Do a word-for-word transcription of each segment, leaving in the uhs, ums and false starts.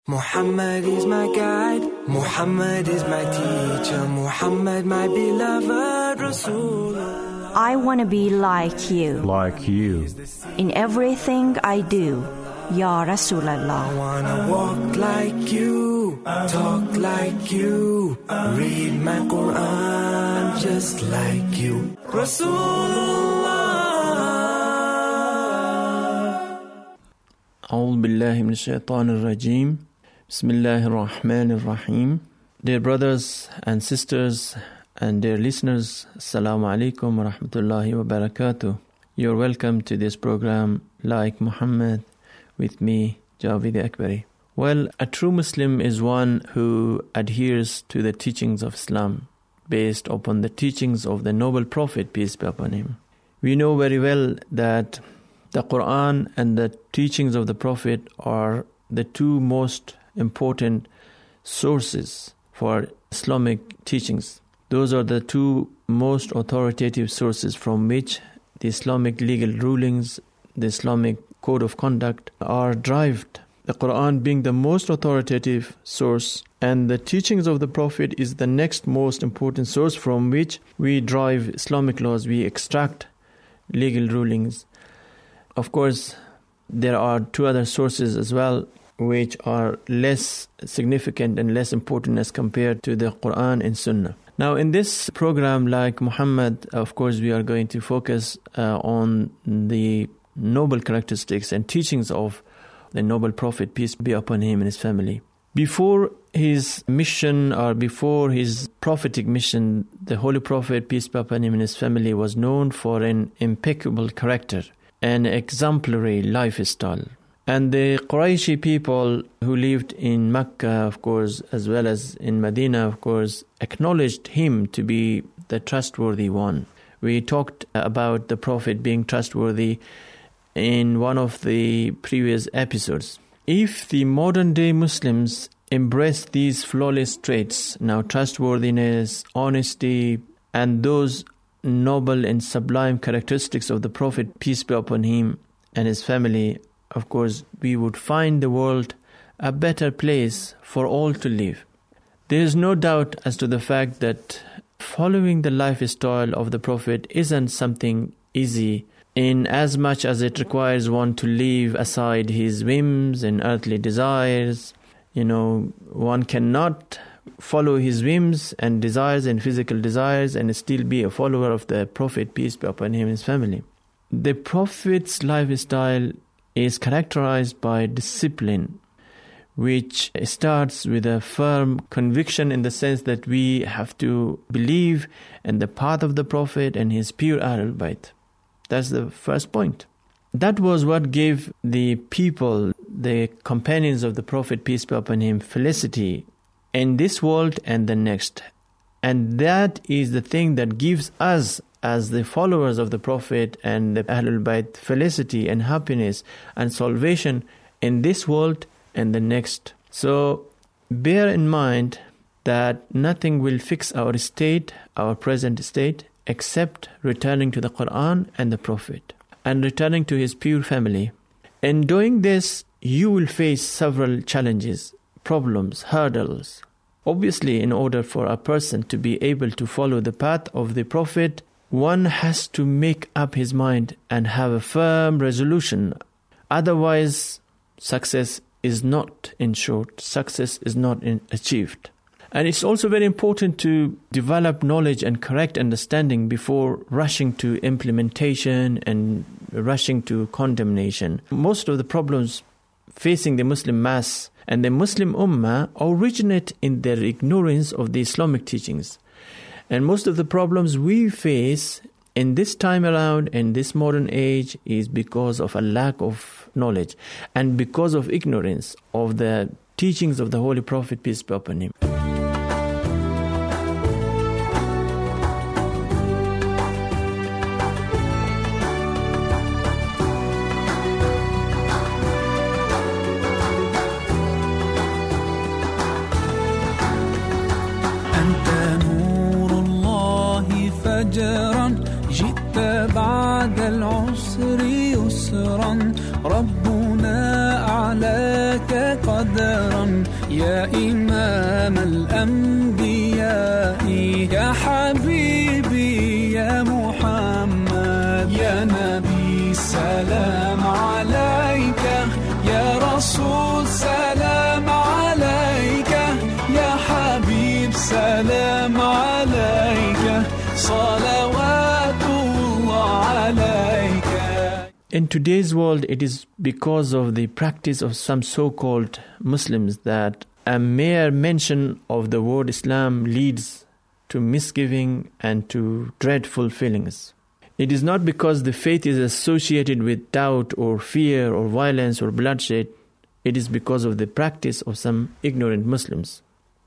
Muhammad is my guide, Muhammad is my teacher, Muhammad my beloved Rasulullah. I want to be like you. Like you. In everything I do, Ya Rasulallah. I want to walk like you, talk like you, read my Quran just like you, Rasulullah. A'udhu billahi minash shaitanir rajeem. Bismillahir Rahmanir Rahim. Dear brothers and sisters and dear listeners, Assalamu alaikum wa rahmatullahi wa barakatuh. You're welcome to this program, Like Muhammad, with me, Javed Akbari. Well, a true Muslim is one who adheres to the teachings of Islam, based upon the teachings of the noble Prophet, peace be upon him. We know very well that the Quran and the teachings of the Prophet are the two most important sources for Islamic teachings. Those are the two most authoritative sources from which the Islamic legal rulings, the Islamic code of conduct are derived. The Quran being the most authoritative source, and the teachings of the Prophet is the next most important source from which we derive Islamic laws, we extract legal rulings. Of course, there are two other sources as well which are less significant and less important as compared to the Quran and Sunnah. Now, in this program, Like Muhammad, of course, we are going to focus uh, on the noble characteristics and teachings of the noble Prophet, peace be upon him and his family. Before his mission or before his prophetic mission, the Holy Prophet, peace be upon him and his family, was known for an impeccable character, an exemplary lifestyle. And the Qurayshi people who lived in Mecca, of course, as well as in Medina, of course, acknowledged him to be the trustworthy one. We talked about the Prophet being trustworthy in one of the previous episodes. If the modern day Muslims embrace these flawless traits, now trustworthiness, honesty, and those noble and sublime characteristics of the Prophet, peace be upon him and his family, of course, we would find the world a better place for all to live. There is no doubt as to the fact that following the lifestyle of the Prophet isn't something easy, in as much as it requires one to leave aside his whims and earthly desires. You know, one cannot follow his whims and desires and physical desires and still be a follower of the Prophet, peace be upon him and his family. The Prophet's lifestyle is characterized by discipline, which starts with a firm conviction in the sense that we have to believe in the path of the Prophet and his pure Ahlul Bayt. That's the first point. That was what gave the people, the companions of the Prophet, peace be upon him, felicity in this world and the next. And that is the thing that gives us, as the followers of the Prophet and the Ahlul Bayt, felicity and happiness and salvation in this world and the next. So bear in mind that nothing will fix our state, our present state, except returning to the Quran and the Prophet and returning to his pure family. In doing this, you will face several challenges, problems, hurdles. Obviously, in order for a person to be able to follow the path of the Prophet, one has to make up his mind and have a firm resolution. Otherwise, success is not ensured. Success is not in- achieved. And it's also very important to develop knowledge and correct understanding before rushing to implementation and rushing to condemnation. Most of the problems facing the Muslim mass and the Muslim Ummah originate in their ignorance of the Islamic teachings. And most of the problems we face in this time around, in this modern age, is because of a lack of knowledge and because of ignorance of the teachings of the Holy Prophet, peace be upon him. جئت بعد العسر يسرا ربنا أعلاك قدرا يا إمام الأنبياء يا حبيبي يا محمد يا نبي سلام عليك يا رسول سلام عليك يا حبيب سلام عليك صلوات الله عليك. In today's world, it is because of the practice of some so-called Muslims that a mere mention of the word Islam leads to misgiving and to dreadful feelings. It is not because the faith is associated with doubt or fear or violence or bloodshed. It is because of the practice of some ignorant Muslims.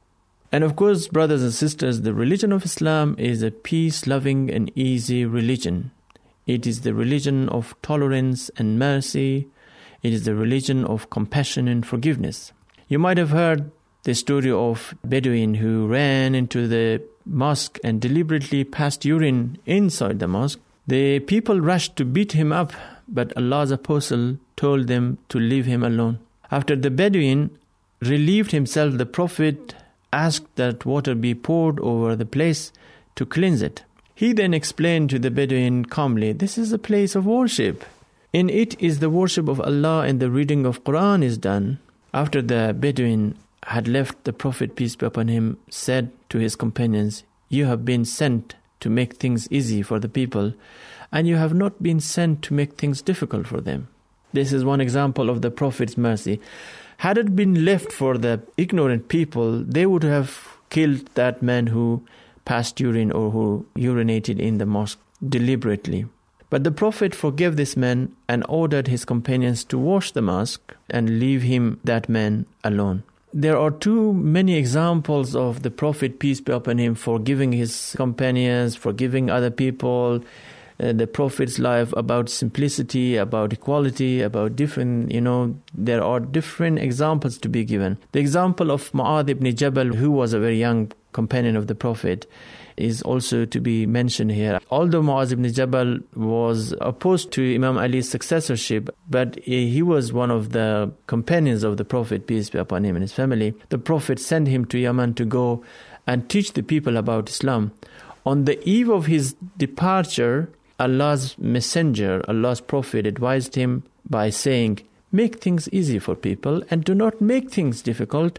And of course, brothers and sisters, the religion of Islam is a peace-loving and easy religion. It is the religion of tolerance and mercy. It is the religion of compassion and forgiveness. You might have heard the story of a Bedouin who ran into the mosque and deliberately passed urine inside the mosque. The people rushed to beat him up, but Allah's apostle told them to leave him alone. After the Bedouin relieved himself, the Prophet asked that water be poured over the place to cleanse it. He then explained to the Bedouin calmly, "This is a place of worship. In it is the worship of Allah and the reading of Quran is done." After the Bedouin had left, the Prophet, peace be upon him, said to his companions, "You have been sent to make things easy for the people, and you have not been sent to make things difficult for them." This is one example of the Prophet's mercy. Had it been left for the ignorant people, they would have killed that man who passed urine or who urinated in the mosque deliberately. But the Prophet forgave this man and ordered his companions to wash the mosque and leave him, that man, alone. There are too many examples of the Prophet, peace be upon him, forgiving his companions, forgiving other people. Uh, the Prophet's life about simplicity, about equality, about different, you know, there are different examples to be given. The example of Mu'adh ibn Jabal, who was a very young companion of the Prophet, is also to be mentioned here. Although Mu'adh ibn Jabal was opposed to Imam Ali's successorship, but he was one of the companions of the Prophet, peace be upon him, and his family. The Prophet sent him to Yemen to go and teach the people about Islam. On the eve of his departure, Allah's messenger, Allah's Prophet, advised him by saying, "Make things easy for people and do not make things difficult,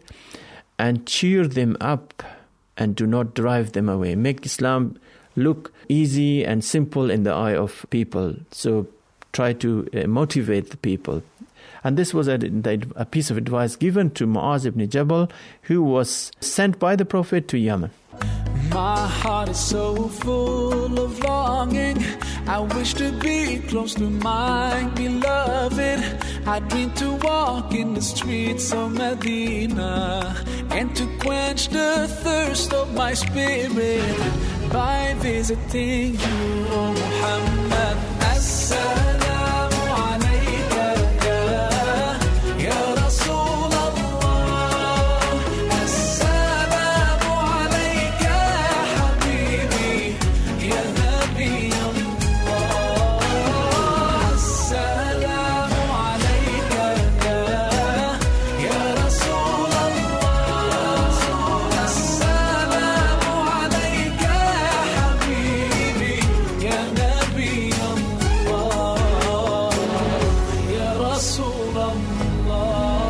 and cheer them up and do not drive them away. Make Islam look easy and simple in the eye of people. So try to uh, motivate the people." And this was a, a piece of advice given to Mu'adh ibn Jabal, who was sent by the Prophet to Yemen. My heart is so full of longing. I wish to be close to my beloved. I dream to walk in the streets of Medina and to quench the thirst of my spirit by visiting you, O Muhammad. As-salamu alayka ya, ya Rasul Allah. As-salamu alayka ya Habibi, ya Nabi Allah. As-salamu alayka ya Rasul Allah. As-salamu alayka ya Habibi, ya Nabi Allah, ya Rasul Allah.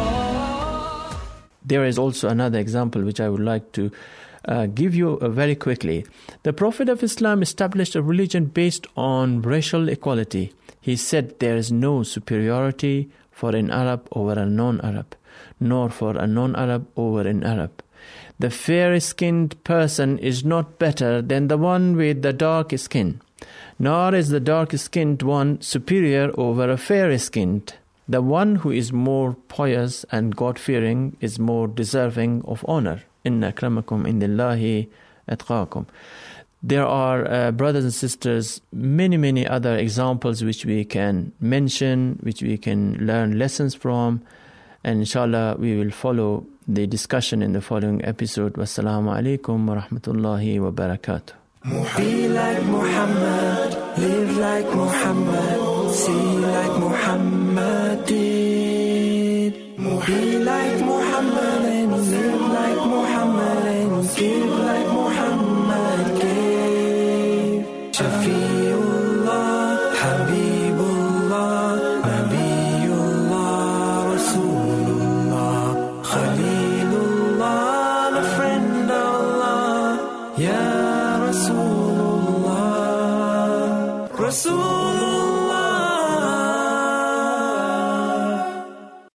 There is also another example which I would like to uh, give you uh, very quickly. The Prophet of Islam established a religion based on racial equality. He said there is no superiority for an Arab over a non-Arab, nor for a non-Arab over an Arab. The fair-skinned person is not better than the one with the dark skin, nor is the dark-skinned one superior over a fair-skinned. The one who is more pious and God-fearing is more deserving of honor. Inna akramakum indillahi atqakum. There are, uh, brothers and sisters, many, many other examples which we can mention, which we can learn lessons from. And inshallah, we will follow the discussion in the following episode. Wassalamu alaikum wa rahmatullahi wa barakatuh. Be like Muhammad, live like Muhammad, see like Muhammad did. Be like Muhammad. give like Muhammad gave. Shafiullah, Habibullah, Nabiullah, Rasulullah, Khalilullah, the friend of Allah, Ya Rasulullah, Rasulullah.